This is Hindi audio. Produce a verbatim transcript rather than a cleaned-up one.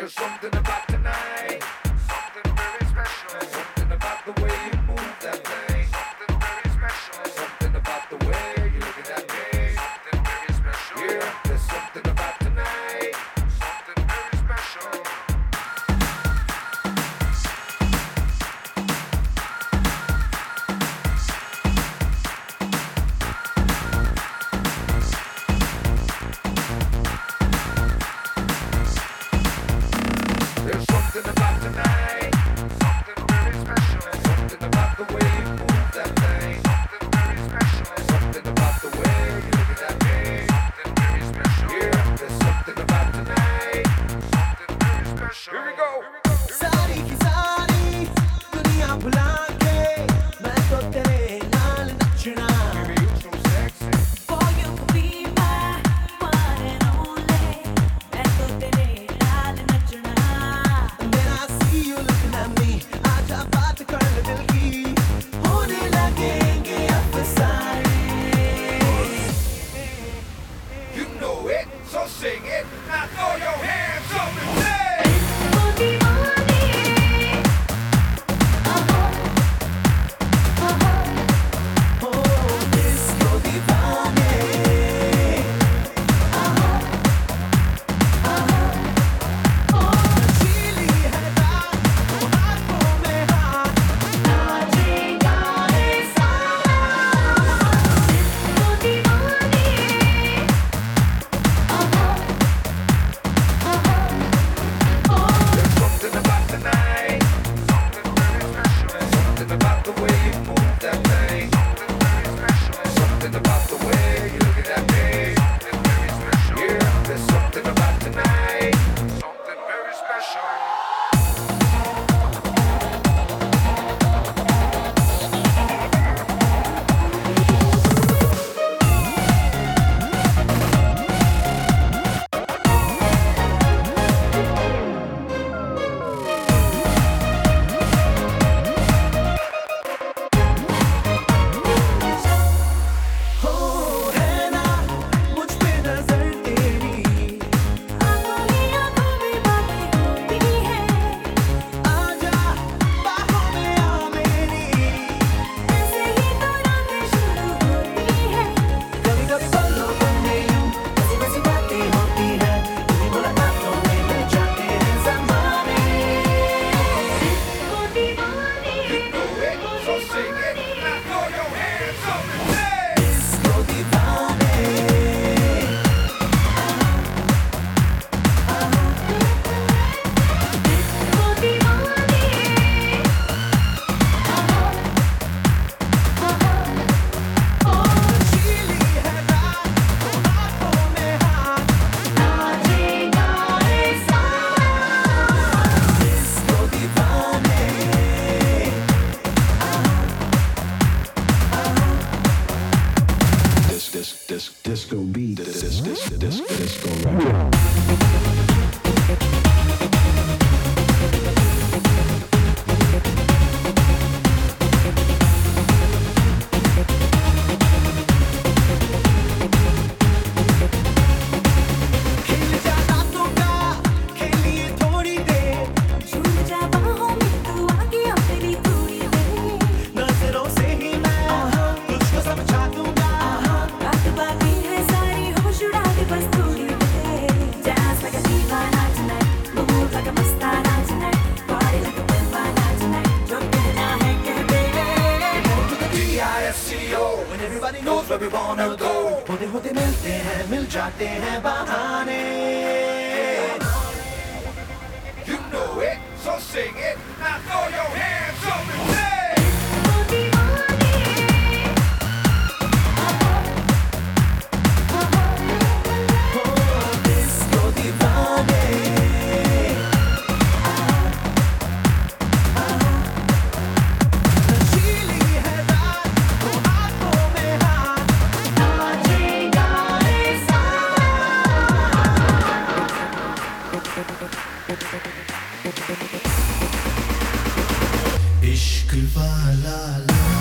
There's something about tonight, something very special. Something about the way you move that thing, something very special. Something about the way you look at me, something very special. Yeah, there's something about tonight, something very special. There's something about tonight, something very special. Something about the way you move that thing, something very special. Something about the way you look at me, something very special. Yeah, there's something about tonight, something very special. Here we go. सारी की सारी दुनिया भुला के मैं तो तेरे नाल नचना Baby, you so sexy. For you to be my one and only, मैं तो तेरे नाल नचना. Then I see you looking at me आजा बात कर ले दिल की होने लगेंगे अफसाने You know it, so sing it. Now throw your hands up and say. ओ दीवानी, आहा, आहा, हो disco दीवाने आहा, आहा. ओ नशीली है रात वो हाथों में हाथ नाचेगा रे सारा. ओ दीवानी, आहा, आहा. ओ There's something about tonight, something very special. Something about the way you move that thing, something very special. Something about the way you look at me, something very special. Yeah, there's something about tonight, something very special. हो है ना मुझ पे नजर तेरी आँखों ही आँखों में बातें होती हैं. आजा बाहों में आ मेरी ऐसे ही तो रातें शुरू होती हैं. कभी कभी पलों में यूं ऐसी वैसी बातें होती हैं तेरी मुलाकातों में मिल जाते हैं ज़माने ओ दीवानी, You know it, so sing it. Now throw your hands up and say. disco दीवाने ओ दीवानी, आहा, आहा. ओ नशीली है रात वो हाथों में हाथ नाचेगा रे सारा. disco दीवाने This this this disco beat. This this this this disco rock. खिल जा रातों का खेलिए थोड़ी देर झूम जा बाहों में तू आके अपनी थोड़ी देर. नजरों से ही मैं तुझको समझा दूंगा बात बाकी है सारी होश उड़ा दे बस थोड़ी देर. Dance like a दीवाना tonight, move like a Mastana tonight, party like a दीवाना tonight. जो कहना है कह दे. D I S C O, When everybody knows where we wanna go. होते होते मिलते हैं मिल जाते हैं बहाने You know it, so sing it. Now throw your hands up and say. ओ दीवानी, आहा, आहा. हो disco दीवाने नशीली है रात वो हाथों में हाथ नाचेगा रे सारा. इश्क वाला ला